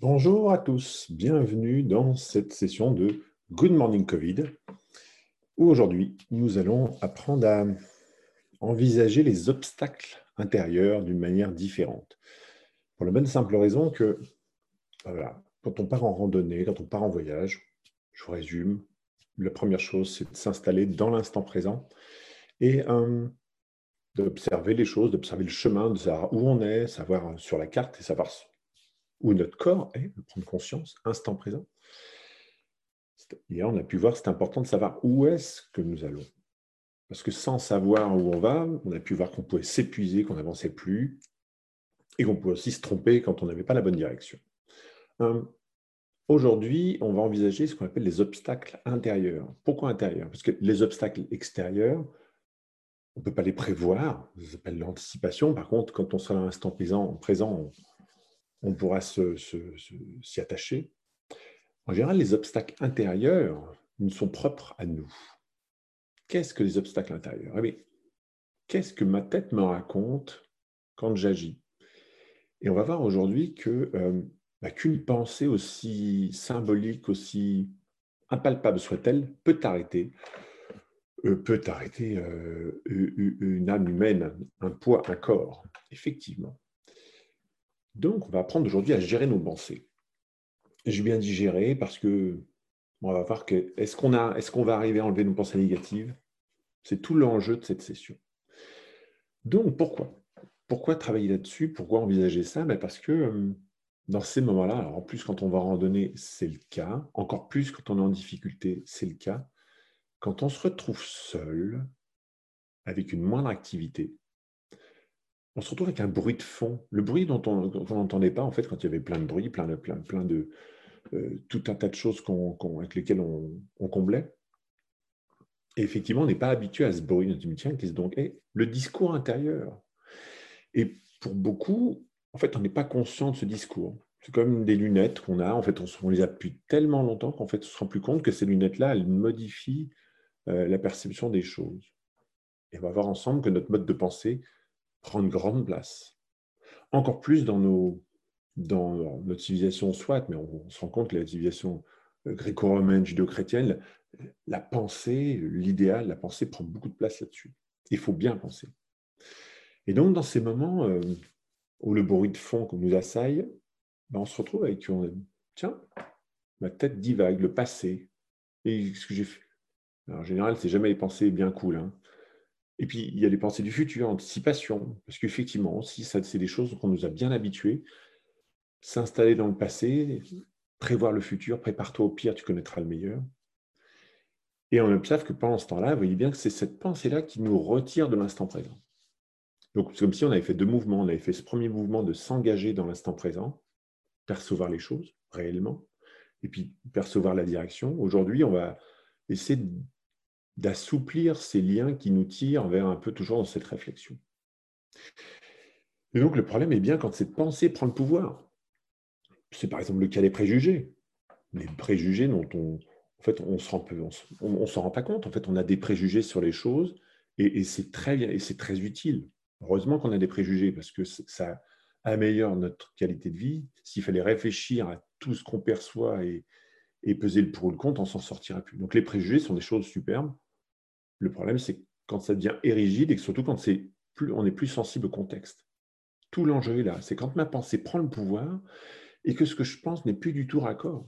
Bonjour à tous, bienvenue dans cette session de Good Morning Covid, où aujourd'hui nous allons apprendre à envisager les obstacles intérieurs d'une manière différente. Pour la bonne simple raison que, voilà, quand on part en randonnée, quand on part en voyage, je vous résume, la première chose c'est de s'installer dans l'instant présent et d'observer les choses, d'observer le chemin, de savoir où on est, savoir sur la carte et savoir où notre corps est, de prendre conscience, instant présent. Hier, on a pu voir que c'est important de savoir où est-ce que nous allons. Parce que sans savoir où on va, on a pu voir qu'on pouvait s'épuiser, qu'on n'avançait plus, et qu'on pouvait aussi se tromper quand on n'avait pas la bonne direction. Aujourd'hui, on va envisager ce qu'on appelle les obstacles intérieurs. Pourquoi intérieurs? Parce que les obstacles extérieurs, on ne peut pas les prévoir, ça s'appelle l'anticipation. Par contre, quand on sera à l'instant présent, on pourra s'y attacher. En général, les obstacles intérieurs nous sont propres à nous. Qu'est-ce que les obstacles intérieurs? Eh bien, qu'est-ce que ma tête me raconte quand j'agis? Et on va voir aujourd'hui qu'une pensée aussi symbolique, aussi impalpable soit-elle, peut arrêter une âme humaine, un poids, un corps, effectivement. Donc, on va apprendre aujourd'hui à gérer nos pensées. J'ai bien dit gérer parce que on va voir que est-ce qu'on va arriver à enlever nos pensées négatives? C'est tout l'enjeu de cette session. Donc, pourquoi travailler là-dessus? Pourquoi envisager ça? Parce que dans ces moments-là, alors en plus quand on va randonner, c'est le cas, encore plus quand on est en difficulté, c'est le cas, quand on se retrouve seul, avec une moindre activité, on se retrouve avec un bruit de fond. Le bruit dont on n'entendait pas, en fait, quand il y avait plein de bruit, tout un tas de choses avec lesquelles on comblait. Et effectivement, on n'est pas habitué à ce bruit. On se dit, tiens, qu'est-ce donc? Le discours intérieur. Et pour beaucoup, en fait, on n'est pas conscient de ce discours. C'est comme des lunettes qu'on a. En fait, on les a depuis tellement longtemps qu'en fait, on ne se rend plus compte que ces lunettes-là, elles modifient la perception des choses. Et on va voir ensemble que notre mode de pensée prend une grande place. Encore plus dans notre civilisation soit, mais on se rend compte que la civilisation gréco-romaine, judéo-chrétienne, la pensée, l'idéal, la pensée prend beaucoup de place là-dessus. Il faut bien penser. Et donc, dans ces moments où le bruit de fond nous assaille, on se retrouve avec, tiens, ma tête divague, le passé, et ce que j'ai fait. Alors, en général, c'est jamais les pensées bien cool. Hein. Et puis, il y a les pensées du futur, anticipation, parce qu'effectivement, aussi, ça, c'est des choses qu'on nous a bien habitués. S'installer dans le passé, prévoir le futur, prépare-toi au pire, tu connaîtras le meilleur. Et on observe que pendant ce temps-là, vous voyez bien que c'est cette pensée-là qui nous retire de l'instant présent. Donc, c'est comme si on avait fait deux mouvements. On avait fait ce premier mouvement de s'engager dans l'instant présent, percevoir les choses réellement, et puis percevoir la direction. Aujourd'hui, on va essayer d'assouplir ces liens qui nous tirent vers un peu toujours dans cette réflexion. Et donc, le problème est bien quand cette pensée prend le pouvoir. C'est par exemple le cas des préjugés. Les préjugés dont en fait, on ne s'en rend pas compte. En fait, on a des préjugés sur les choses et c'est très bien et c'est très utile. Heureusement qu'on a des préjugés parce que ça améliore notre qualité de vie. S'il fallait réfléchir à tout ce qu'on perçoit et peser le pour ou le contre, on s'en sortira plus. Donc les préjugés sont des choses superbes. Le problème, c'est quand ça devient érigide et surtout quand on est plus sensible au contexte. Tout l'enjeu est là. C'est quand ma pensée prend le pouvoir et que ce que je pense n'est plus du tout raccord.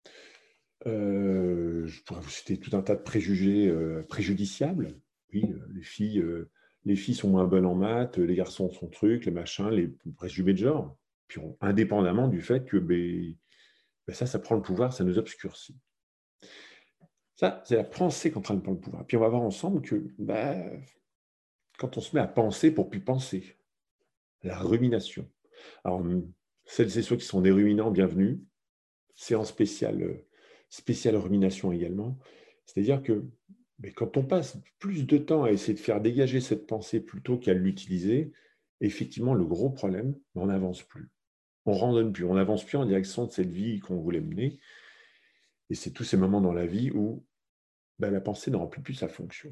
Je pourrais vous citer tout un tas de préjugés préjudiciables. Oui, les filles sont moins bonnes en maths, les garçons sont trucs, les machins, les préjugés de genre. Puis indépendamment du fait que ça prend le pouvoir, ça nous obscurcit. Ça, c'est la pensée qui est en train de prendre le pouvoir. Puis on va voir ensemble que quand on se met à penser pour plus penser, la rumination. Alors, celles et ceux qui sont des ruminants, bienvenue. Séance spéciale rumination également. C'est-à-dire que quand on passe plus de temps à essayer de faire dégager cette pensée plutôt qu'à l'utiliser, effectivement, le gros problème, on n'avance plus. On ne randonne plus, on n'avance plus en direction de cette vie qu'on voulait mener. Et c'est tous ces moments dans la vie où la pensée ne remplit plus sa fonction.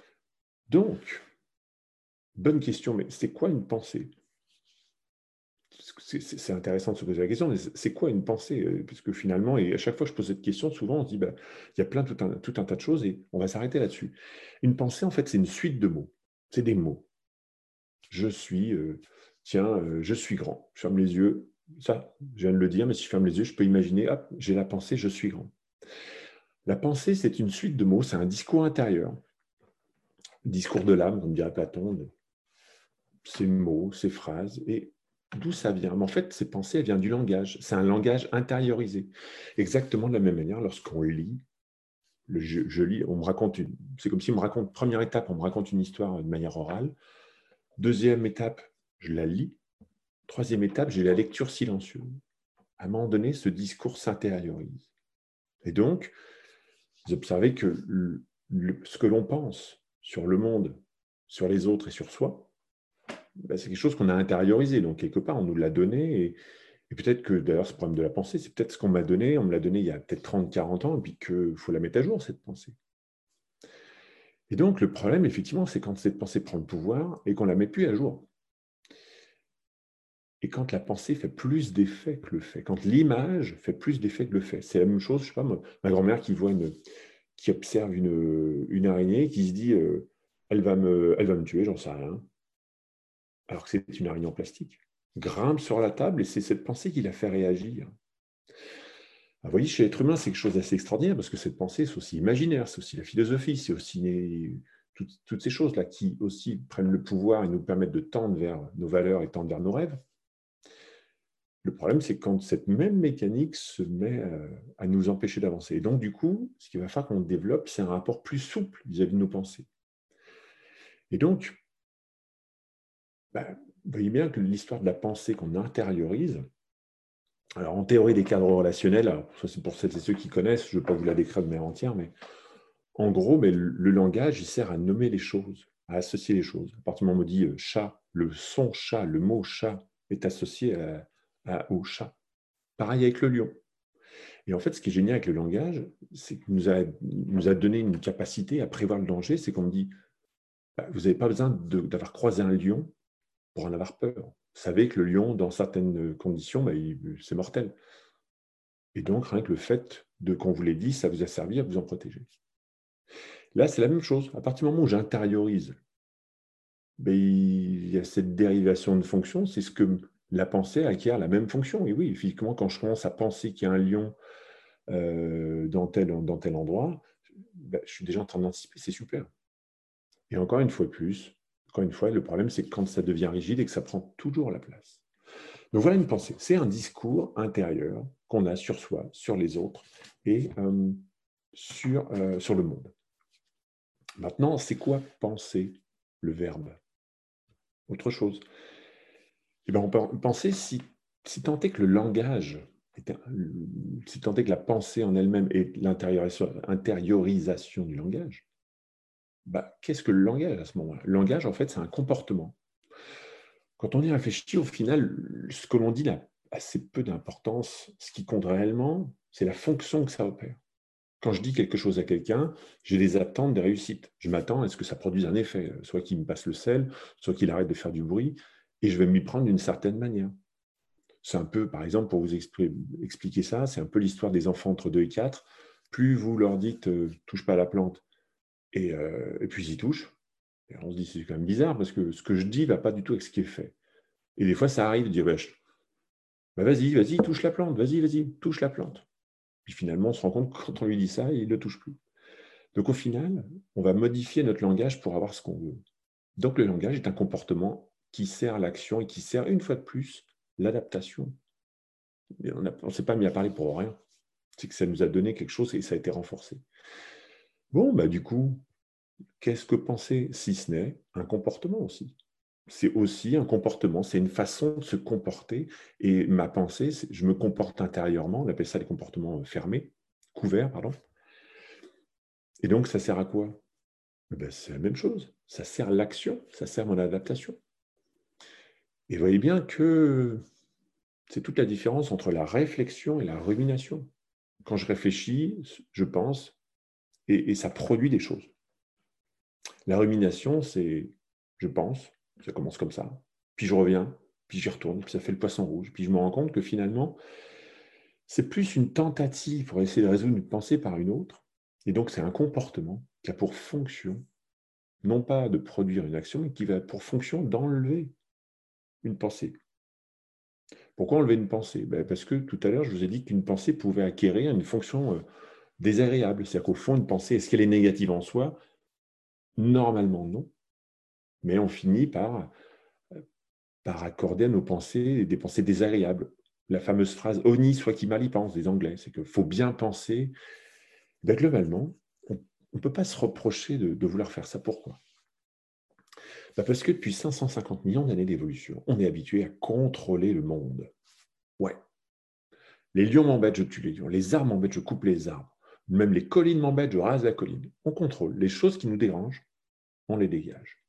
Donc, bonne question, mais c'est quoi une pensée? c'est intéressant de se poser la question, mais c'est quoi une pensée? Parce que finalement, et à chaque fois que je pose cette question, souvent on se dit, bah, il y a tout un tas de choses et on va s'arrêter là-dessus. Une pensée, en fait, c'est une suite de mots. C'est des mots. Je suis, je suis grand. Je ferme les yeux. Ça, je viens de le dire, mais si je ferme les yeux, je peux imaginer, hop, j'ai la pensée, je suis grand. La pensée, c'est une suite de mots, c'est un discours intérieur. Discours de l'âme, comme dirait Platon, ces mots, ces phrases, et d'où ça vient? Mais en fait, ces pensées, elles viennent du langage. C'est un langage intériorisé. Exactement de la même manière, lorsqu'on lit, je lis, on me raconte c'est comme si on me raconte, première étape, on me raconte une histoire de manière orale. Deuxième étape, je la lis. Troisième étape, j'ai la lecture silencieuse. À un moment donné, ce discours s'intériorise. Et donc, vous observez que ce que l'on pense sur le monde, sur les autres et sur soi, ben, c'est quelque chose qu'on a intériorisé. Donc, quelque part, on nous l'a donné. Et peut-être que, d'ailleurs, ce problème de la pensée, c'est peut-être ce qu'on m'a donné. On me l'a donné il y a peut-être 30, 40 ans, et puis qu'il faut la mettre à jour, cette pensée. Et donc, le problème, effectivement, c'est quand cette pensée prend le pouvoir et qu'on ne la met plus à jour. Et quand la pensée fait plus d'effet que le fait, quand l'image fait plus d'effet que le fait. C'est la même chose, je ne sais pas, ma grand-mère qui observe une araignée, qui se dit elle va me tuer, j'en sais rien, alors que c'est une araignée en plastique. Grimpe sur la table et c'est cette pensée qui la fait réagir. Vous voyez, chez l'être humain, c'est quelque chose d'assez extraordinaire parce que cette pensée, c'est aussi imaginaire, c'est aussi la philosophie, c'est aussi toutes ces choses-là qui aussi prennent le pouvoir et nous permettent de tendre vers nos valeurs et tendre vers nos rêves. Le problème, c'est quand cette même mécanique se met à nous empêcher d'avancer. Et donc, du coup, ce qu'il va falloir qu'on développe, c'est un rapport plus souple vis-à-vis de nos pensées. Et donc, vous voyez bien que l'histoire de la pensée qu'on intériorise, alors en théorie des cadres relationnels, alors, c'est pour celles et ceux qui connaissent, je ne vais pas vous la décrire de manière entière, mais en gros, mais le langage, il sert à nommer les choses, à associer les choses. À partir du moment où on dit chat, le son chat, le mot chat est associé au chat. Pareil avec le lion. Et en fait, ce qui est génial avec le langage, c'est qu'il nous a donné une capacité à prévoir le danger. C'est qu'on me dit, vous n'avez pas besoin d'avoir croisé un lion pour en avoir peur. Vous savez que le lion, dans certaines conditions, c'est mortel. Et donc, rien que le fait qu'on vous l'ait dit, ça vous a servi à vous en protéger. Là, c'est la même chose. À partir du moment où j'intériorise, il y a cette dérivation de fonction, c'est ce que la pensée acquiert la même fonction. Et oui, effectivement, quand je commence à penser qu'il y a un lion dans tel endroit, je suis déjà en train d'anticiper, c'est super. Et encore une fois, le problème, c'est quand ça devient rigide et que ça prend toujours la place. Donc voilà une pensée. C'est un discours intérieur qu'on a sur soi, sur les autres et sur le monde. Maintenant, c'est quoi penser, le verbe? Autre chose. Eh bien, on peut penser si tant est que le langage, si tant est que la pensée en elle-même est l'intériorisation du langage, qu'est-ce que le langage à ce moment-là? Le langage, en fait, c'est un comportement. Quand on y réfléchit, au final, ce que l'on dit n'a assez peu d'importance. Ce qui compte réellement, c'est la fonction que ça opère. Quand je dis quelque chose à quelqu'un, j'ai des attentes de réussite. Je m'attends à ce que ça produise un effet, soit qu'il me passe le sel, soit qu'il arrête de faire du bruit, et je vais m'y prendre d'une certaine manière. C'est un peu, par exemple, pour vous expliquer ça, c'est un peu l'histoire des enfants entre 2 et 4. Plus vous leur dites « touche pas à la plante », et puis ils y touchent. Et on se dit, c'est quand même bizarre, parce que ce que je dis ne va pas du tout avec ce qui est fait. Et des fois, ça arrive de dire, vas-y, touche la plante, vas-y, touche la plante. Puis finalement, on se rend compte que quand on lui dit ça, il ne le touche plus. Donc au final, on va modifier notre langage pour avoir ce qu'on veut. Donc le langage est un comportement qui sert l'action et qui sert, une fois de plus, l'adaptation. On ne s'est pas mis à parler pour rien. C'est que ça nous a donné quelque chose et ça a été renforcé. Bon, du coup, qu'est-ce que penser, si ce n'est un comportement aussi? C'est aussi un comportement, c'est une façon de se comporter. Et ma pensée, je me comporte intérieurement, on appelle ça les comportements fermés, couverts, pardon. Et donc, ça sert à quoi? C'est la même chose. Ça sert à l'action, ça sert à mon adaptation. Et vous voyez bien que c'est toute la différence entre la réflexion et la rumination. Quand je réfléchis, je pense, et ça produit des choses. La rumination, c'est je pense, ça commence comme ça, puis je reviens, puis j'y retourne, puis ça fait le poisson rouge. Puis je me rends compte que finalement, c'est plus une tentative pour essayer de résoudre une pensée par une autre. Et donc, c'est un comportement qui a pour fonction, non pas de produire une action, mais qui va pour fonction d'enlever une pensée. Pourquoi enlever une pensée? Parce que tout à l'heure, je vous ai dit qu'une pensée pouvait acquérir une fonction désagréable. C'est-à-dire qu'au fond, une pensée, est-ce qu'elle est négative en soi? Normalement, non. Mais on finit par accorder à nos pensées des pensées désagréables. La fameuse phrase "Honi soit qui mal y pense" des Anglais, c'est qu'il faut bien penser. Globalement, on ne peut pas se reprocher de vouloir faire ça. Pourquoi? Parce que depuis 550 millions d'années d'évolution, on est habitué à contrôler le monde. Ouais. Les lions m'embêtent, je tue les lions. Les arbres m'embêtent, je coupe les arbres. Même les collines m'embêtent, je rase la colline. On contrôle. Les choses qui nous dérangent, on les dégage.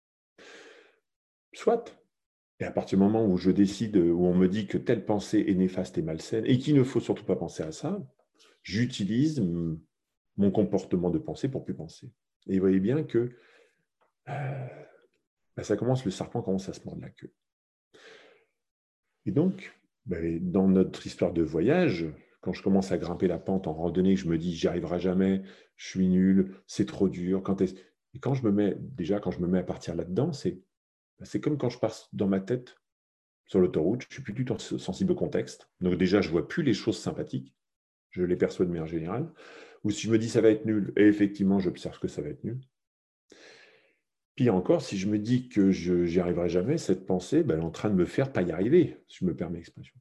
Soit. Et à partir du moment où je décide, où on me dit que telle pensée est néfaste et malsaine, et qu'il ne faut surtout pas penser à ça, j'utilise mon comportement de pensée pour plus penser. Et vous voyez bien que ça commence, le serpent commence à se mordre la queue. Et donc, dans notre histoire de voyage, quand je commence à grimper la pente en randonnée, je me dis j'y arriverai jamais, je suis nul, c'est trop dur. Et quand je me mets à partir là-dedans, c'est comme quand je passe dans ma tête sur l'autoroute, je ne suis plus du tout sensible au contexte. Donc déjà, je ne vois plus les choses sympathiques, je les perçois de manière générale. Ou si je me dis ça va être nul, et effectivement, j'observe que ça va être nul. Puis encore, si je me dis que je n'y arriverai jamais, cette pensée, elle est en train de me faire pas y arriver, si je me permets l'expression.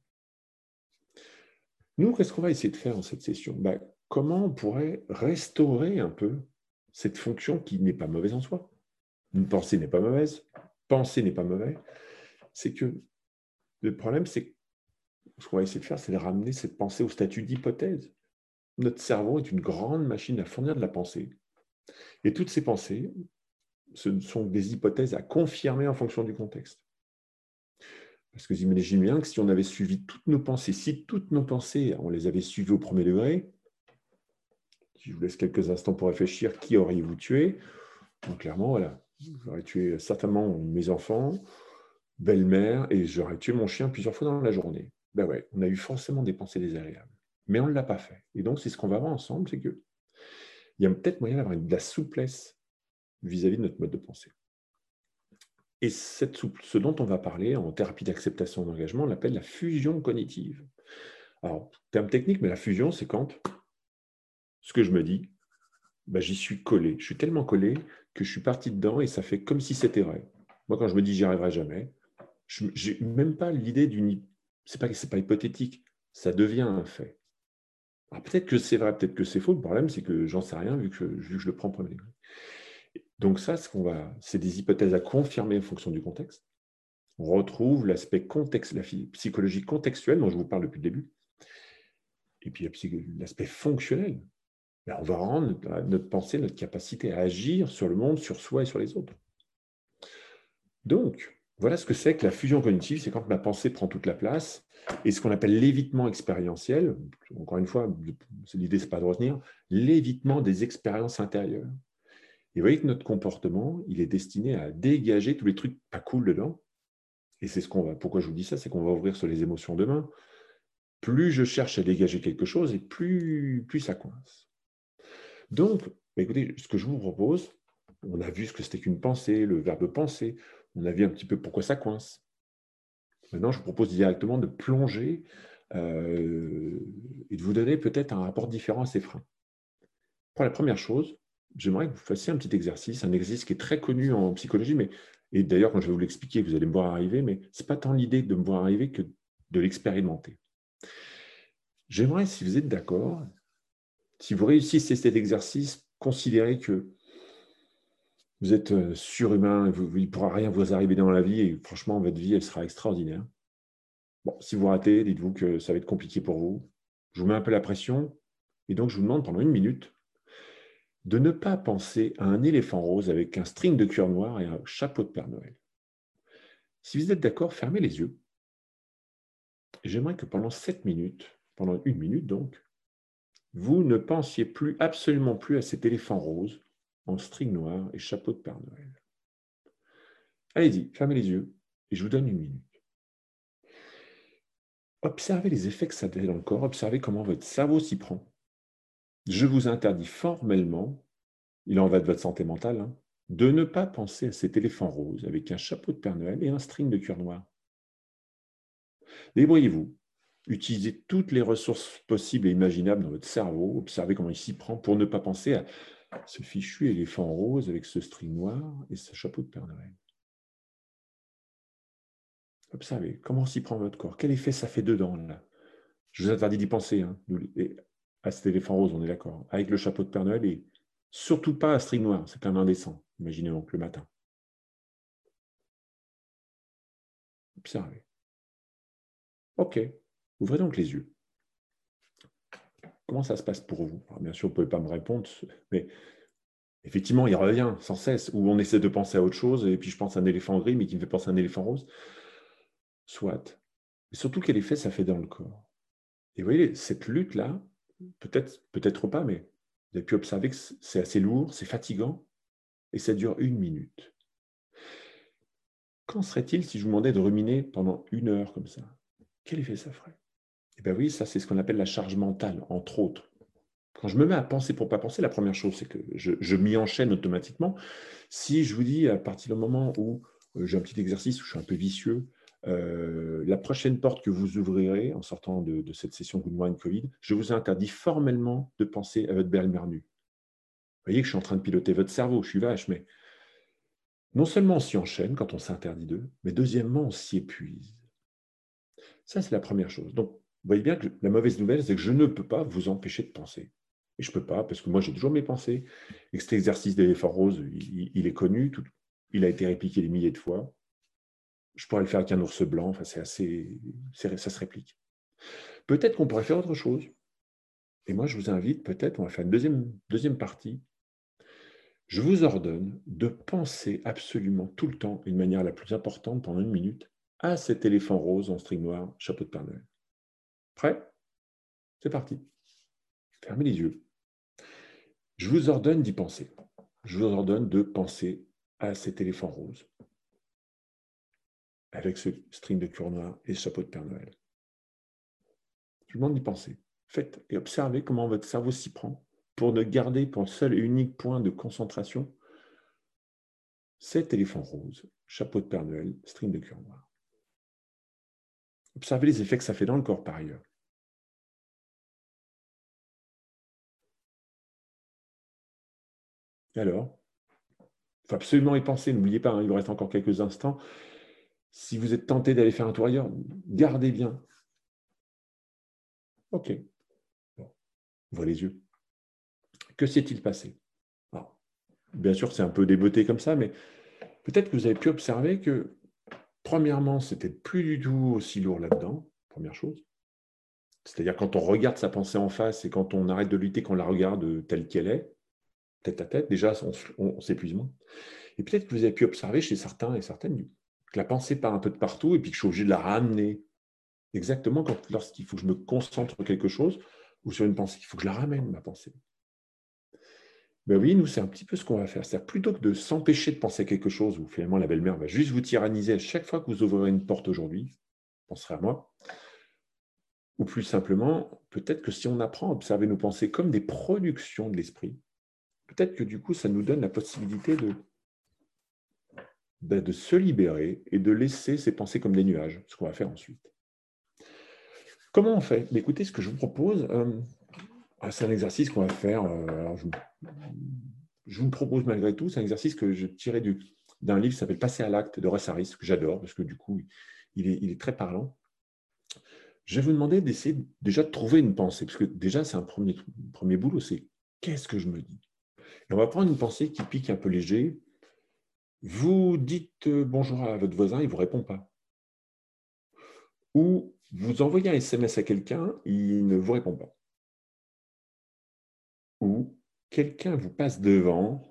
Nous, qu'est-ce qu'on va essayer de faire dans cette session? Comment on pourrait restaurer un peu cette fonction qui n'est pas mauvaise en soi? Une pensée n'est pas mauvaise, penser n'est pas mauvais. C'est que le problème, c'est que ce qu'on va essayer de faire, c'est de ramener cette pensée au statut d'hypothèse. Notre cerveau est une grande machine à fournir de la pensée. Et toutes ces pensées, ce sont des hypothèses à confirmer en fonction du contexte. Parce que vous imaginez bien que si on avait suivi toutes nos pensées, si toutes nos pensées, on les avait suivies au premier degré, je vous laisse quelques instants pour réfléchir, qui auriez-vous tué? Donc clairement, voilà, j'aurais tué certainement mes enfants, belle-mère, et j'aurais tué mon chien plusieurs fois dans la journée. Ouais, on a eu forcément des pensées désagréables. Mais on ne l'a pas fait. Et donc, c'est ce qu'on va voir ensemble, c'est qu'il y a peut-être moyen d'avoir de la souplesse vis-à-vis de notre mode de pensée. Et ce dont on va parler en thérapie d'acceptation d'engagement, on l'appelle la fusion cognitive. Alors, terme technique, mais la fusion, c'est quand ce que je me dis, j'y suis collé. Je suis tellement collé que je suis parti dedans et ça fait comme si c'était vrai. Moi, quand je me dis j'y arriverai jamais, je n'ai même pas l'idée d'une... C'est pas hypothétique, ça devient un fait. Alors peut-être que c'est vrai, peut-être que c'est faux. Le problème, c'est que j'en sais rien vu que je le prends premier degré. Donc ça, c'est des hypothèses à confirmer en fonction du contexte. On retrouve l'aspect la psychologie contextuelle dont je vous parle depuis le début. Et puis l'aspect fonctionnel. On va rendre notre pensée, notre capacité à agir sur le monde, sur soi et sur les autres. Donc, voilà ce que c'est que la fusion cognitive, c'est quand ma pensée prend toute la place. Et ce qu'on appelle l'évitement expérientiel, encore une fois, l'idée, ce n'est pas de retenir, l'évitement des expériences intérieures. Et vous voyez que notre comportement, il est destiné à dégager tous les trucs pas cool dedans. Et c'est pourquoi je vous dis ça, c'est qu'on va ouvrir sur les émotions demain. Plus je cherche à dégager quelque chose, et plus ça coince. Donc, écoutez, ce que je vous propose, on a vu ce que c'était qu'une pensée, le verbe penser, on a vu un petit peu pourquoi ça coince. Maintenant, je vous propose directement de plonger et de vous donner peut-être un rapport différent à ces freins. Pour la première chose, j'aimerais que vous fassiez un petit exercice, un exercice qui est très connu en psychologie, et d'ailleurs, quand je vais vous l'expliquer, vous allez me voir arriver, mais ce n'est pas tant l'idée de me voir arriver que de l'expérimenter. J'aimerais, si vous êtes d'accord, si vous réussissez cet exercice, considérez que vous êtes surhumain, il ne pourra rien vous arriver dans la vie, et franchement, votre vie, elle sera extraordinaire. Bon, si vous ratez, dites-vous que ça va être compliqué pour vous. Je vous mets un peu la pression, et donc je vous demande pendant 1 minute de ne pas penser à un éléphant rose avec un string de cuir noir et un chapeau de Père Noël. Si vous êtes d'accord, fermez les yeux. J'aimerais que pendant 7 minutes, pendant 1 minute donc, vous ne pensiez plus, absolument plus à cet éléphant rose en string noir et chapeau de Père Noël. Allez-y, fermez les yeux et je vous donne 1 minute. observez les effets que ça fait dans le corps, observez comment votre cerveau s'y prend. Je vous interdis formellement, il en va de votre santé mentale, hein, de ne pas penser à cet éléphant rose avec un chapeau de Père Noël et un string de cuir noir. Débrouillez-vous. Utilisez toutes les ressources possibles et imaginables dans votre cerveau, observez comment il s'y prend pour ne pas penser à ce fichu éléphant rose avec ce string noir et ce chapeau de Père Noël. Observez comment s'y prend votre corps. Quel effet ça fait dedans, là? Je vous interdis d'y penser, hein, à cet éléphant rose, on est d'accord. Avec le chapeau de Père Noël et surtout pas à string noir, c'est quand même indécent. Imaginez donc le matin. Observez. Ok, ouvrez donc les yeux. Comment ça se passe pour vous? Alors, bien sûr, vous ne pouvez pas me répondre, mais effectivement, il revient sans cesse, ou on essaie de penser à autre chose, et puis je pense à un éléphant gris, mais qui me fait penser à un éléphant rose. Soit. Et surtout, quel effet ça fait dans le corps? Et vous voyez, cette lutte-là, peut-être pas, mais vous avez pu observer que c'est assez lourd, c'est fatigant, et ça dure 1 minute. Qu'en serait-il si je vous demandais de ruminer pendant 1 heure comme ça? Quel effet ça ferait? Eh bien oui, ça c'est ce qu'on appelle la charge mentale, entre autres. Quand je me mets à penser pour ne pas penser, la première chose, c'est que je m'y enchaîne automatiquement. Si je vous dis, à partir du moment où j'ai un petit exercice où je suis un peu vicieux, la prochaine porte que vous ouvrirez en sortant de cette session Good Morning Covid, je vous interdis formellement de penser à votre belle-mère nue. Vous voyez que je suis en train de piloter votre cerveau, je suis vache, mais non seulement on s'y enchaîne quand on s'interdit d'eux, mais deuxièmement, on s'y épuise. Ça, c'est la première chose. Donc, vous voyez bien que la mauvaise nouvelle, c'est que je ne peux pas vous empêcher de penser. Et je ne peux pas, parce que moi, j'ai toujours mes pensées, et que cet exercice d'éléphant rose, il est connu, il a été répliqué des milliers de fois. Je pourrais le faire avec un ours blanc, enfin, ça se réplique. Peut-être qu'on pourrait faire autre chose. Et moi, je vous invite, peut-être, on va faire une deuxième partie. Je vous ordonne de penser absolument tout le temps, d'une manière la plus importante, pendant 1 minute, à cet éléphant rose en string noir, chapeau de Père Noël. Prêt? C'est parti. Fermez les yeux. Je vous ordonne d'y penser. Je vous ordonne de penser à cet éléphant rose, avec ce string de cuir noir et ce chapeau de Père Noël. Je vous demande d'y penser. Faites et observez comment votre cerveau s'y prend pour ne garder pour seul et unique point de concentration cet éléphant rose, chapeau de Père Noël, string de cuir noir. Observez les effets que ça fait dans le corps par ailleurs. Et alors, il faut absolument y penser, n'oubliez pas, hein, il vous reste encore quelques instants. Si vous êtes tenté d'aller faire un tour ailleurs, gardez bien. Ok. Bon. Ouvrez les yeux. Que s'est-il passé? Alors, bien sûr, c'est un peu débeauté comme ça, mais peut-être que vous avez pu observer que, premièrement, c'était plus du tout aussi lourd là-dedans, première chose. C'est-à-dire quand on regarde sa pensée en face et quand on arrête de lutter, qu'on la regarde telle qu'elle est, tête à tête, déjà, on s'épuise moins. Et peut-être que vous avez pu observer chez certains et certaines que la pensée part un peu de partout et puis que je suis obligé de la ramener. Exactement lorsqu'il faut que je me concentre sur quelque chose ou sur une pensée, il faut que je la ramène, ma pensée. Ben oui, nous, c'est un petit peu ce qu'on va faire. C'est-à-dire, plutôt que de s'empêcher de penser à quelque chose où finalement la belle-mère va juste vous tyranniser à chaque fois que vous ouvrirez une porte aujourd'hui, penserez à moi, ou plus simplement, peut-être que si on apprend à observer nos pensées comme des productions de l'esprit, peut-être que du coup, ça nous donne la possibilité de se libérer et de laisser ces pensées comme des nuages, ce qu'on va faire ensuite. Comment on fait? Écoutez, ce que je vous propose, c'est un exercice qu'on va faire. Alors je vous le propose malgré tout. C'est un exercice que je tirais d'un livre qui s'appelle Passer à l'acte de Russ Harris, que j'adore parce que du coup, il est très parlant. Je vais vous demander d'essayer déjà de trouver une pensée, parce que déjà, c'est un premier boulot, c'est qu'est-ce que je me dis? Et on va prendre une pensée qui pique un peu léger. Vous dites bonjour à votre voisin, il ne vous répond pas. Ou vous envoyez un SMS à quelqu'un, il ne vous répond pas. Ou quelqu'un vous passe devant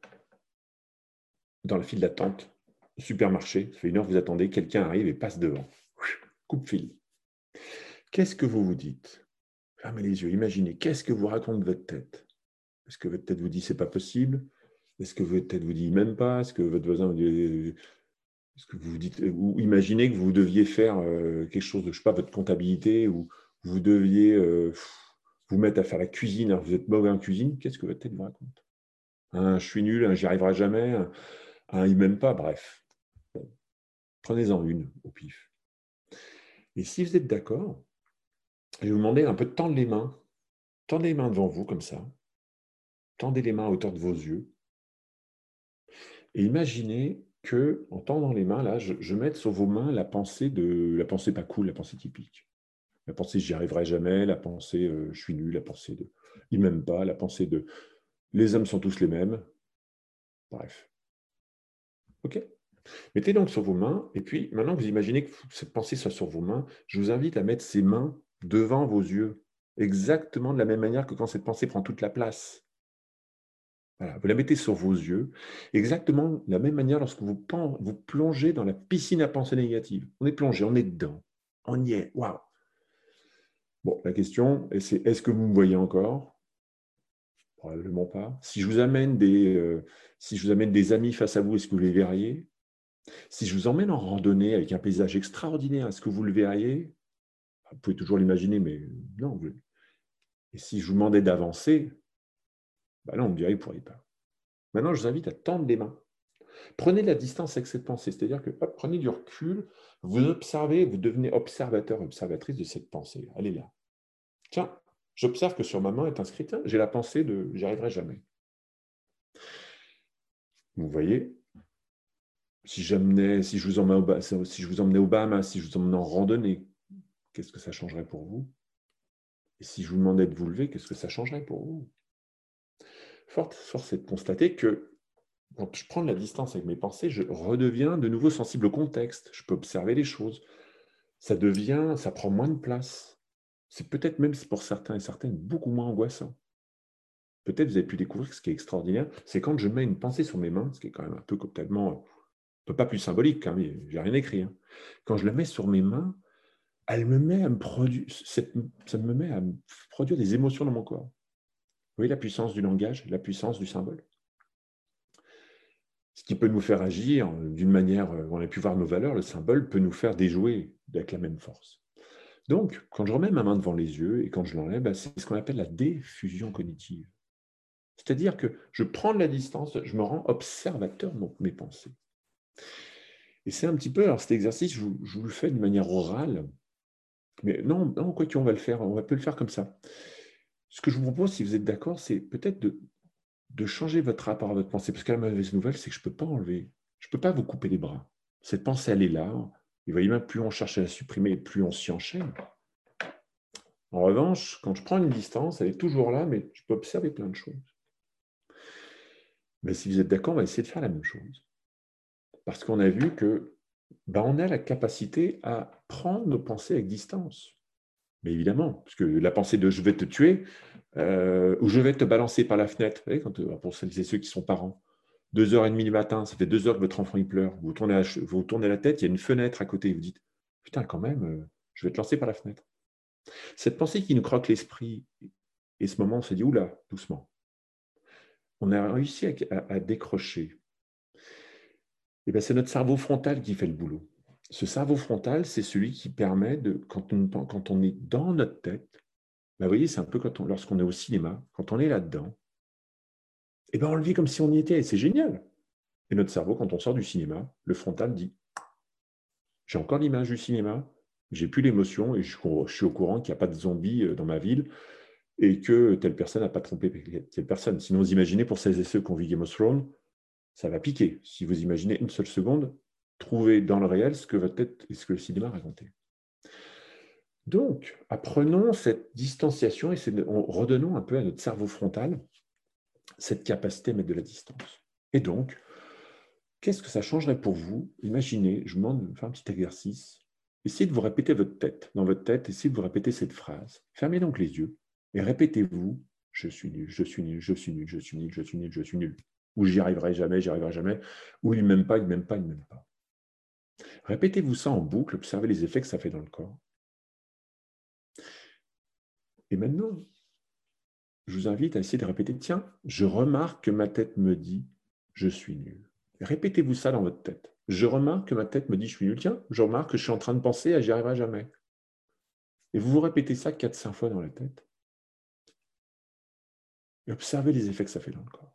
dans la file d'attente au supermarché, ça fait 1 heure que vous attendez, quelqu'un arrive et passe devant. Coupe-fil. Qu'est-ce que vous vous dites? Fermez les yeux, imaginez, qu'est-ce que vous raconte votre tête? Est-ce que votre tête vous dit c'est pas possible? Est-ce que votre tête vous dit même pas? Est-ce que votre voisin vous dit Est-ce que vous vous dites, ou imaginez que vous deviez faire quelque chose de, je sais pas, votre comptabilité, ou vous deviez vous mettre à faire la cuisine, alors vous êtes mauvais en cuisine, qu'est-ce que votre tête vous raconte? Je suis nul, j'y arriverai jamais, il m'aime pas, bref. Bon, prenez-en une au pif. Et si vous êtes d'accord, je vais vous demander un peu de tendre les mains. Tendez les mains devant vous comme ça. Tendez les mains à hauteur de vos yeux. Et imaginez que, en tendant les mains, là, je mette sur vos mains la pensée pas cool, la pensée typique. La pensée j'y arriverai jamais, la pensée je suis nul, la pensée de il m'aime pas, la pensée de les hommes sont tous les mêmes. Bref. OK? Mettez donc sur vos mains, et puis maintenant que vous imaginez que cette pensée soit sur vos mains, je vous invite à mettre ces mains devant vos yeux, exactement de la même manière que quand cette pensée prend toute la place. Voilà, vous la mettez sur vos yeux, exactement de la même manière lorsque vous plongez dans la piscine à pensées négatives. On est plongé, on est dedans, on y est, waouh! Bon, la question, c'est est-ce que vous me voyez encore? Probablement pas. Si je vous amène des amis face à vous, est-ce que vous les verriez? Si je vous emmène en randonnée avec un paysage extraordinaire, est-ce que vous le verriez? Vous pouvez toujours l'imaginer, mais non. Et si je vous demandais d'avancer, non, on me dirait que vous ne pourriez pas. Maintenant, je vous invite à tendre les mains. Prenez de la distance avec cette pensée, c'est-à-dire que prenez du recul, vous observez, vous devenez observateur, observatrice de cette pensée. Elle est là. Tiens, j'observe que sur ma main est inscrite, j'ai la pensée de j'y arriverai jamais. Vous voyez, si je vous emmenais au Bahamas, si je vous emmenais en randonnée, qu'est-ce que ça changerait pour vous? Et si je vous demandais de vous lever, qu'est-ce que ça changerait pour vous? Force est de constater que quand je prends de la distance avec mes pensées, je redeviens de nouveau sensible au contexte. Je peux observer les choses. Ça prend moins de place. C'est peut-être même pour certains et certaines beaucoup moins angoissant. Peut-être vous avez pu découvrir ce qui est extraordinaire, c'est quand je mets une pensée sur mes mains, ce qui est quand même un peu tellement, pas plus symbolique, hein, mais j'ai rien écrit. Hein. Quand je la mets sur mes mains, elle me met à me produire, ça me met à me produire des émotions dans mon corps. Vous voyez la puissance du langage, la puissance du symbole. Ce qui peut nous faire agir d'une manière, on a pu voir nos valeurs, le symbole peut nous faire déjouer avec la même force. Donc, quand je remets ma main devant les yeux et quand je l'enlève, c'est ce qu'on appelle la diffusion cognitive. C'est-à-dire que je prends de la distance, je me rends observateur de mes pensées. Et c'est un petit peu, alors cet exercice, je vous le fais d'une manière orale, mais non, quoi qu'on va le faire, on peut le faire comme ça. Ce que je vous propose, si vous êtes d'accord, c'est peut-être de changer votre rapport à votre pensée. Parce que la mauvaise nouvelle, c'est que je ne peux pas enlever, je ne peux pas vous couper les bras. Cette pensée, elle est là. Et vous voyez même, plus on cherche à la supprimer, plus on s'y enchaîne. En revanche, quand je prends une distance, elle est toujours là, mais je peux observer plein de choses. Mais si vous êtes d'accord, on va essayer de faire la même chose. Parce qu'on a vu que on a la capacité à prendre nos pensées avec distance. Mais évidemment, parce que la pensée de je vais te tuer ou je vais te balancer par la fenêtre, vous voyez, pour celles et ceux qui sont parents, 2h30 du matin, ça fait 2 heures que votre enfant il pleure, vous tournez la tête, il y a une fenêtre à côté, vous dites putain, quand même, je vais te lancer par la fenêtre. Cette pensée qui nous croque l'esprit, et ce moment, on se dit oula, doucement. On a réussi à décrocher. Et c'est notre cerveau frontal qui fait le boulot. Ce cerveau frontal, c'est celui qui permet quand on est dans notre tête, vous voyez, c'est un peu lorsqu'on est au cinéma, quand on est là-dedans, on le vit comme si on y était, et c'est génial. Et notre cerveau, quand on sort du cinéma, le frontal dit j'ai encore l'image du cinéma, j'ai plus l'émotion, et je suis au courant qu'il n'y a pas de zombies dans ma ville, et que telle personne n'a pas trompé telle personne. Sinon, vous imaginez, pour celles et ceux qui ont vu Game of Thrones, ça va piquer. Si vous imaginez une seule seconde, trouvez dans le réel ce que votre tête et ce que le cinéma racontait. Donc, apprenons cette distanciation et redonnons un peu à notre cerveau frontal cette capacité à mettre de la distance. Et donc, qu'est-ce que ça changerait pour vous? Imaginez, je vous demande de faire un petit exercice. Essayez de vous répéter dans votre tête, essayez de vous répéter cette phrase. Fermez donc les yeux et répétez-vous je suis nul, je suis nul, je suis nul, je suis nul, je suis nul, je suis nul. Ou j'y arriverai jamais, ou il ne m'aime pas, il ne m'aime pas, il ne m'aime pas. Répétez-vous ça en boucle, observez les effets que ça fait dans le corps. Et maintenant, je vous invite à essayer de répéter, tiens, je remarque que ma tête me dit je suis nul. Répétez-vous ça dans votre tête. je remarque que ma tête me dit je suis nul. Tiens, je remarque que je suis en train de penser à j'y arriverai jamais. Et vous vous répétez ça 4-5 fois dans la tête. Et observez les effets que ça fait dans le corps.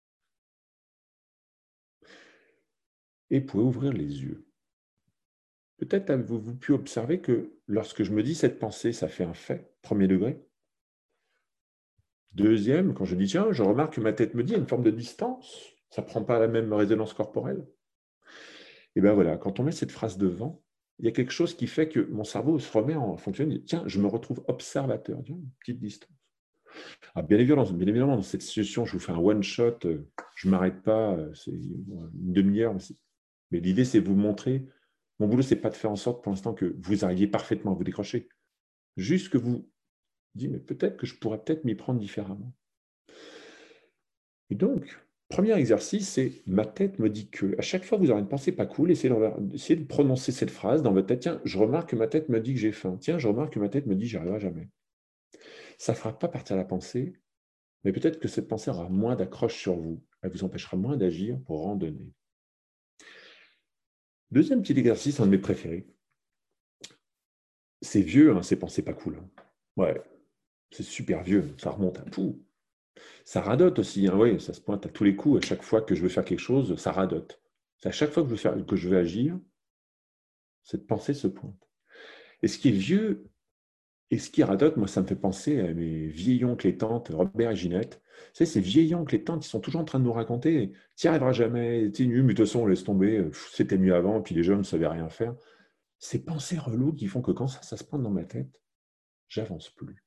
Et vous pouvez ouvrir les yeux. Peut-être avez-vous pu observer que lorsque je me dis cette pensée, ça fait un fait, premier degré. Deuxième, quand je dis tiens, je remarque que ma tête me dit, il y a une forme de distance, ça ne prend pas la même résonance corporelle. Et bien voilà, quand on met cette phrase devant, il y a quelque chose qui fait que mon cerveau se remet en fonction, il dit, tiens, je me retrouve observateur, tiens, une petite distance. Ah, bien évidemment, dans cette situation, je vous fais un one-shot, je ne m'arrête pas, c'est une demi-heure. Mais l'idée, c'est de vous montrer, mon boulot, ce n'est pas de faire en sorte pour l'instant que vous arriviez parfaitement à vous décrocher. Juste que vous dites, mais peut-être que je pourrais peut-être m'y prendre différemment. Et donc, premier exercice, c'est ma tête me dit que. À chaque fois que vous aurez une pensée pas cool, essayez de prononcer cette phrase dans votre tête. Tiens, je remarque que ma tête me dit que j'ai faim. Tiens, je remarque que ma tête me dit que j'y arriverai jamais. Ça ne fera pas partir la pensée, mais peut-être que cette pensée aura moins d'accroche sur vous. Elle vous empêchera moins d'agir pour randonner. Deuxième petit exercice, un de mes préférés. C'est vieux, hein, ces pensées pas cool. Hein. Ouais, c'est super vieux, ça remonte à tout. Ça radote aussi, hein, oui, ça se pointe à tous les coups. À chaque fois que je veux faire quelque chose, ça radote. C'est à chaque fois que je veux agir, cette pensée se pointe. Et ce qui est vieux et ce qui radote, moi, ça me fait penser à mes vieils oncles et tantes, Robert et Ginette. Tu sais, ces vieils oncles et tantes, ils sont toujours en train de nous raconter tu n'y arriveras jamais, tu es nul, mais de toute façon, on laisse tomber, c'était mieux avant, puis les jeunes ne savaient rien faire. Ces pensées reloues qui font que quand ça se pointe dans ma tête, j'avance plus.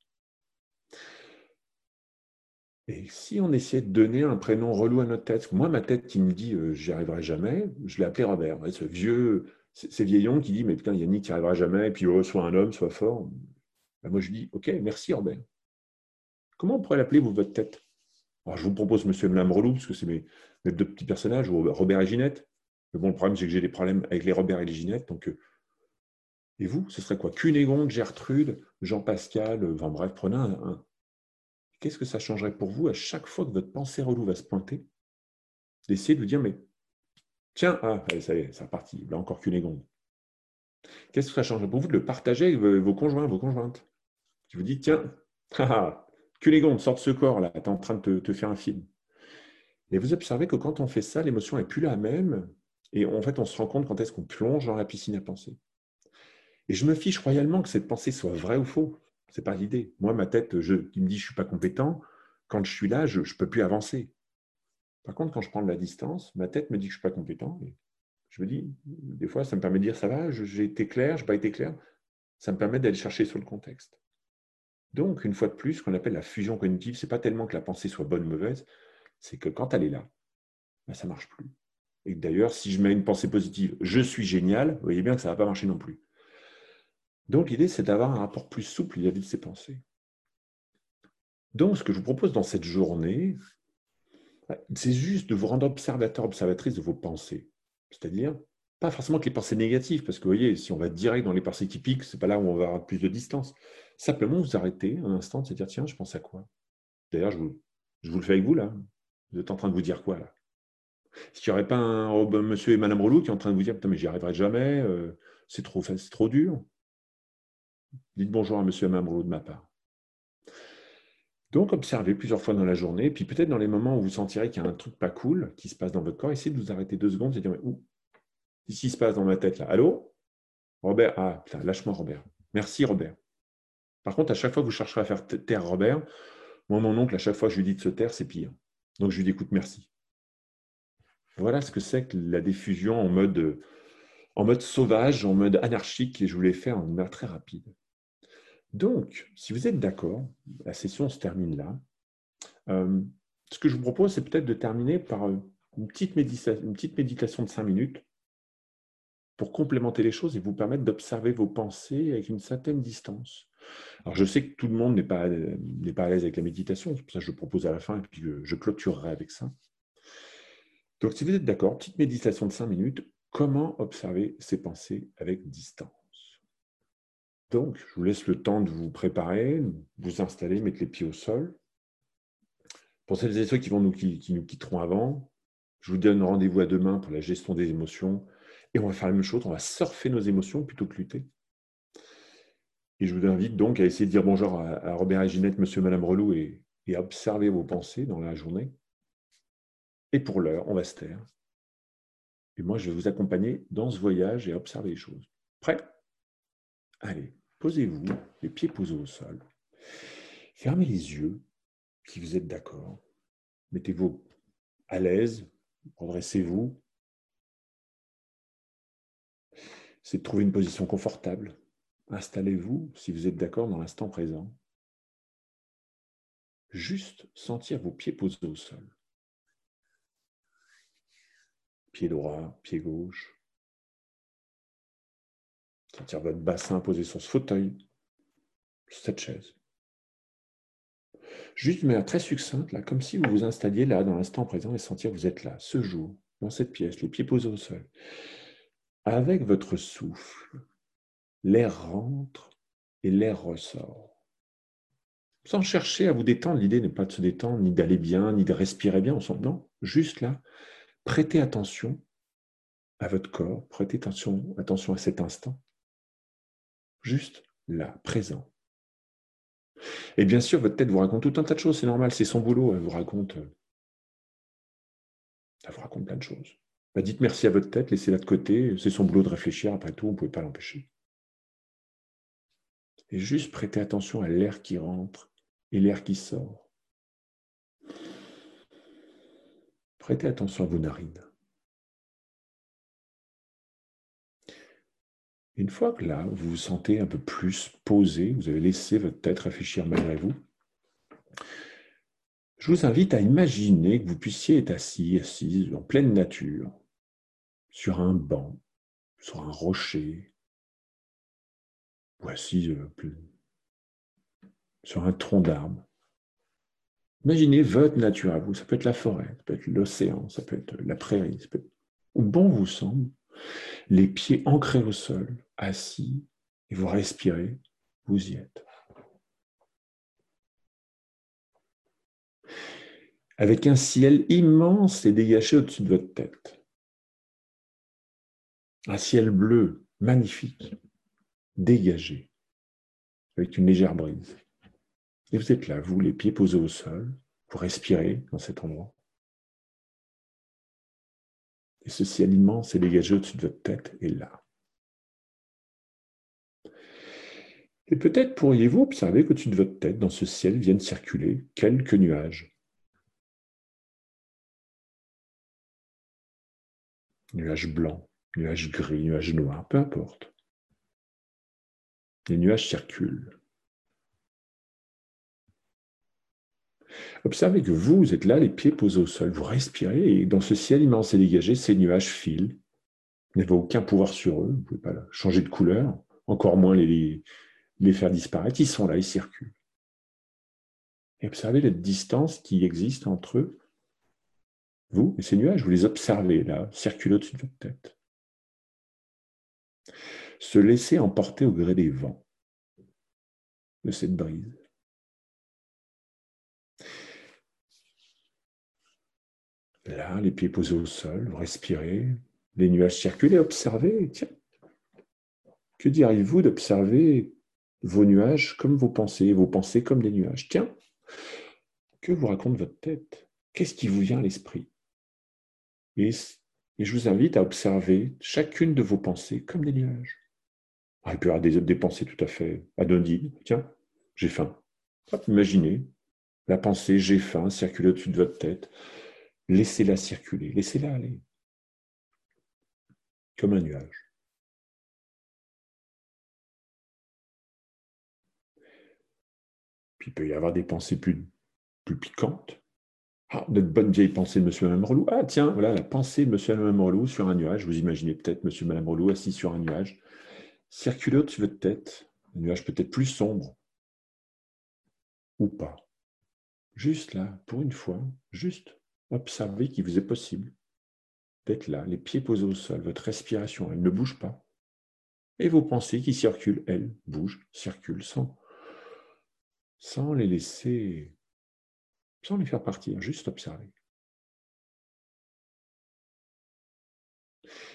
Et si on essayait de donner un prénom relou à notre tête, parce que moi, ma tête qui me dit j'y arriverai jamais, je l'ai appelé Robert. Ouais, ce vieux, ces vieillons qui dit mais putain, Yannick, tu n'y arriveras jamais, et puis soit un homme, soit fort. Ben, moi, je dis ok, merci Robert. Comment on pourrait l'appeler, vous, votre tête? Alors, je vous propose Monsieur et Madame Relou, parce que c'est mes deux petits personnages, Robert et Ginette. Mais bon, le problème, c'est que j'ai des problèmes avec les Robert et les Ginette. Donc, et vous, ce serait quoi? Cunégonde, Gertrude, Jean-Pascal, enfin bref, prenez un. Qu'est-ce que ça changerait pour vous à chaque fois que votre pensée relou va se pointer? D'essayer de vous dire, mais tiens, allez, ça y est, c'est reparti, là encore Cunégonde. Qu'est-ce que ça changerait pour vous de le partager avec vos conjoints, vos conjointes? Qui vous dit, tiens, Cunégonde, sors de ce corps là, tu es en train de te faire un film. Et vous observez que quand on fait ça, l'émotion n'est plus la même. Et en fait, on se rend compte quand est-ce qu'on plonge dans la piscine à penser. Et je me fiche royalement que cette pensée soit vraie ou faux. Ce n'est pas l'idée. Moi, ma tête qui me dit je ne suis pas compétent, quand je suis là, je ne peux plus avancer. Par contre, quand je prends de la distance, ma tête me dit que je ne suis pas compétent. Et je me dis, des fois, ça me permet de dire ça va, j'ai été clair, je n'ai pas été clair. Ça me permet d'aller chercher sur le contexte. Donc, une fois de plus, ce qu'on appelle la fusion cognitive, ce n'est pas tellement que la pensée soit bonne ou mauvaise, c'est que quand elle est là, ben, ça ne marche plus. Et d'ailleurs, si je mets une pensée positive, je suis génial, vous voyez bien que ça ne va pas marcher non plus. Donc, l'idée, c'est d'avoir un rapport plus souple vis-à-vis de ces pensées. Donc, ce que je vous propose dans cette journée, c'est juste de vous rendre observateur, observatrice de vos pensées. C'est-à-dire, pas forcément que les pensées négatives, parce que vous voyez, si on va direct dans les pensées typiques, ce n'est pas là où on va avoir plus de distance. Simplement, vous arrêtez un instant de se dire, tiens, je pense à quoi? D'ailleurs, je vous le fais avec vous, là. Vous êtes en train de vous dire quoi, là? Est-ce qu'il n'y aurait pas un monsieur et madame Relou qui est en train de vous dire, putain, mais j'y arriverai jamais, c'est trop dur? Dites bonjour à monsieur et madame Relou de ma part. Donc, observez plusieurs fois dans la journée, puis peut-être dans les moments où vous sentirez qu'il y a un truc pas cool qui se passe dans votre corps, essayez de vous arrêter 2 secondes et de dire, qu'est-ce qui se passe dans ma tête là? Allô? Robert? Ah, putain, lâche-moi Robert. Merci Robert. Par contre, à chaque fois que vous chercherez à faire taire Robert, moi, mon oncle, à chaque fois que je lui dis de se taire, c'est pire. Donc, je lui dis, écoute, merci. Voilà ce que c'est que la diffusion en mode sauvage, en mode anarchique, et je voulais faire en manière très rapide. Donc, si vous êtes d'accord, la session se termine là. Ce que je vous propose, c'est peut-être de terminer par une petite méditation de 5 minutes pour complémenter les choses et vous permettre d'observer vos pensées avec une certaine distance. Alors, je sais que tout le monde n'est pas à l'aise avec la méditation, c'est pour ça que je le propose à la fin et puis je clôturerai avec ça. Donc, si vous êtes d'accord, petite méditation de 5 minutes, comment observer ces pensées avec distance? Donc, je vous laisse le temps de vous préparer, vous installer, mettre les pieds au sol. Pour celles et ceux qui nous quitteront avant, je vous donne rendez-vous à demain pour la gestion des émotions Et on va faire la même chose, on va surfer nos émotions plutôt que lutter. Et je vous invite donc à essayer de dire bonjour à Robert et Ginette, monsieur et madame Relou, et à observer vos pensées dans la journée. Et pour l'heure, on va se taire. Et moi, je vais vous accompagner dans ce voyage et à observer les choses. Prêt? Allez, posez-vous, les pieds posés au sol. Fermez les yeux, si vous êtes d'accord. Mettez-vous à l'aise, redressez-vous. C'est de trouver une position confortable. Installez-vous, si vous êtes d'accord, dans l'instant présent. Juste sentir vos pieds posés au sol. Pied droit, pied gauche. Sentir votre bassin posé sur ce fauteuil, sur cette chaise. Juste de manière très succincte, là, comme si vous vous installiez là, dans l'instant présent, et sentir que vous êtes là, ce jour, dans cette pièce, les pieds posés au sol. Avec votre souffle, l'air rentre et l'air ressort. Sans chercher à vous détendre, l'idée n'est pas de se détendre, ni d'aller bien, ni de respirer bien ensemble. Non, juste là, prêtez attention à votre corps, prêtez attention à cet instant. Juste là, présent. Et bien sûr, votre tête vous raconte tout un tas de choses, c'est normal, c'est son boulot, elle vous raconte plein de choses. Bah, dites merci à votre tête, laissez-la de côté, c'est son boulot de réfléchir, après tout, on ne pouvait pas l'empêcher. Et juste prêtez attention à l'air qui rentre et l'air qui sort. Prêtez attention à vos narines. Une fois que là, vous vous sentez un peu plus posé, vous avez laissé votre tête réfléchir malgré vous, je vous invite à imaginer que vous puissiez être assise en pleine nature, sur un banc, sur un rocher, ou assise sur un tronc d'arbre. Imaginez votre nature à vous, ça peut être la forêt, ça peut être l'océan, ça peut être la prairie, ça peut être où bon vous semble, les pieds ancrés au sol, assis, et vous respirez, vous y êtes. Avec un ciel immense et dégagé au-dessus de votre tête. Un ciel bleu, magnifique, dégagé, avec une légère brise. Et vous êtes là, vous, les pieds posés au sol, vous respirez dans cet endroit. Et ce ciel immense et dégagé au-dessus de votre tête est là. Et peut-être pourriez-vous observer qu'au-dessus de votre tête, dans ce ciel, viennent circuler quelques nuages. Nuages blancs, nuages gris, nuages noirs, peu importe. Les nuages circulent. Observez que vous êtes là, les pieds posés au sol, vous respirez, et dans ce ciel immense et dégagé, ces nuages filent. Vous n'avez aucun pouvoir sur eux, vous ne pouvez pas changer de couleur, encore moins les faire disparaître. Ils sont là, ils circulent. Et observez la distance qui existe entre eux, vous et ces nuages. Vous les observez là, circuler au-dessus de votre tête. Se laisser emporter au gré des vents de cette brise. Là, les pieds posés au sol, vous respirez, les nuages circulent et observez. Tiens, que diriez-vous d'observer vos nuages comme vos pensées comme des nuages? Tiens, que vous raconte votre tête? Qu'est-ce qui vous vient à l'esprit? Et je vous invite à observer chacune de vos pensées comme des nuages. Il peut y avoir des pensées tout à fait anodines. Tiens, j'ai faim. Hop, imaginez la pensée j'ai faim circuler au-dessus de votre tête. Laissez-la circuler, laissez-la aller. Comme un nuage. Puis il peut y avoir des pensées plus piquantes. Ah, notre bonne vieille pensée de monsieur et madame Relou. Ah tiens, voilà la pensée de monsieur et madame Relou sur un nuage. Vous imaginez peut-être monsieur et madame Relou assis sur un nuage. Circuler au-dessus de votre tête. Un nuage peut-être plus sombre. Ou pas. Juste là, pour une fois, juste observez qu'il vous est possible d'être là, les pieds posés au sol, votre respiration, elle ne bouge pas. Et vos pensées qui circulent, elles, bougent, circulent, sans les laisser, sans les faire partir, juste observer.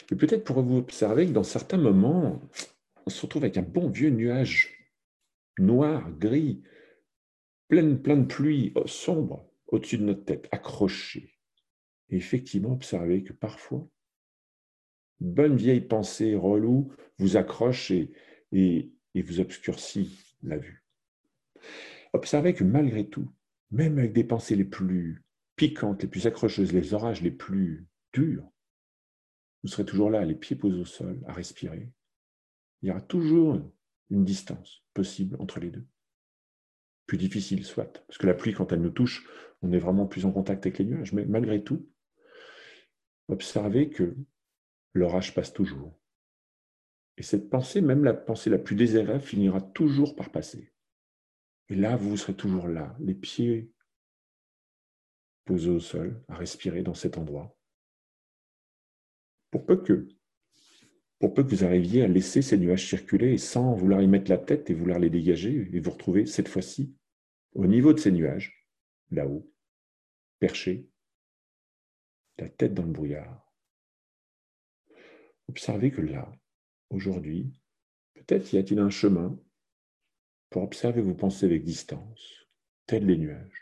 Et peut-être pourrez-vous observer que dans certains moments, on se retrouve avec un bon vieux nuage noir, gris, plein de pluie sombre au-dessus de notre tête, accroché. Et effectivement, observez que parfois, une bonne vieille pensée relou vous accroche et vous obscurcit la vue. Observez que malgré tout, même avec des pensées les plus piquantes, les plus accrocheuses, les orages les plus durs, vous serez toujours là, les pieds posés au sol, à respirer. Il y aura toujours une distance possible entre les deux. Plus difficile soit, parce que la pluie, quand elle nous touche, on est vraiment plus en contact avec les nuages, mais malgré tout, observez que l'orage passe toujours. Et cette pensée, même la pensée la plus désagréable, finira toujours par passer. Et là, vous serez toujours là, les pieds posés au sol, à respirer dans cet endroit. Pour peu que vous arriviez à laisser ces nuages circuler et sans vouloir y mettre la tête et vouloir les dégager, et vous retrouver cette fois-ci au niveau de ces nuages, là-haut, perché, la tête dans le brouillard. Observez que là, aujourd'hui, peut-être y a-t-il un chemin pour observer vos pensées avec distance, tels les nuages.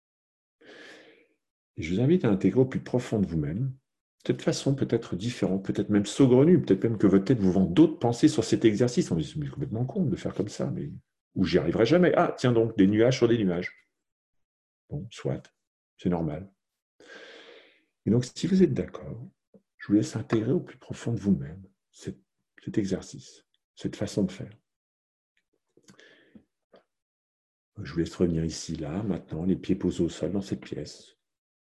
Et je vous invite à intégrer au plus profond de vous-même, de façon peut-être différente, peut-être même saugrenue, peut-être même que votre tête vous vend d'autres pensées sur cet exercice. On dit, c'est complètement con de faire comme ça, mais ou j'y arriverai jamais. Ah, tiens donc, des nuages sur des nuages. Bon, soit, c'est normal. Et donc, si vous êtes d'accord, je vous laisse intégrer au plus profond de vous-même cet exercice, cette façon de faire. Je vous laisse revenir ici, là, maintenant, les pieds posés au sol dans cette pièce.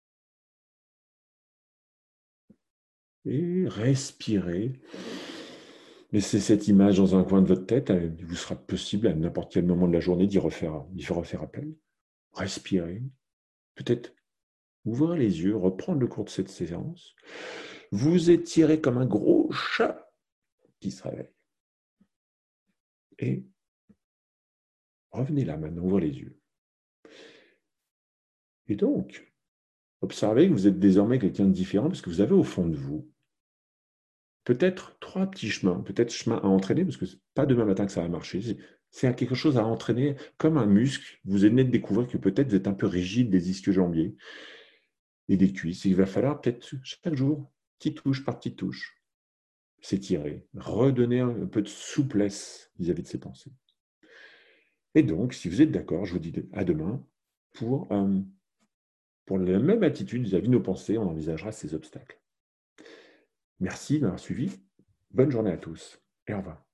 Et respirez. Laissez cette image dans un coin de votre tête. Il vous sera possible à n'importe quel moment de la journée d'y refaire appel. Respirez. Peut-être ouvrir les yeux, reprendre le cours de cette séance. Vous étirez comme un gros chat qui se réveille. Et revenez là maintenant, ouvrez les yeux. Et donc, observez que vous êtes désormais quelqu'un de différent parce que vous avez au fond de vous peut-être 3 petits chemins, peut-être chemin à entraîner, parce que ce n'est pas demain matin que ça va marcher. C'est quelque chose à entraîner comme un muscle. Vous venez de découvrir que peut-être vous êtes un peu rigide des ischio-jambiers et des cuisses. Il va falloir peut-être chaque jour, petite touche par petite touche, s'étirer, redonner un peu de souplesse vis-à-vis de ses pensées. Et donc, si vous êtes d'accord, je vous dis à demain pour la même attitude vis-à-vis de nos pensées, on envisagera ces obstacles. Merci de m'avoir suivi. Bonne journée à tous et au revoir.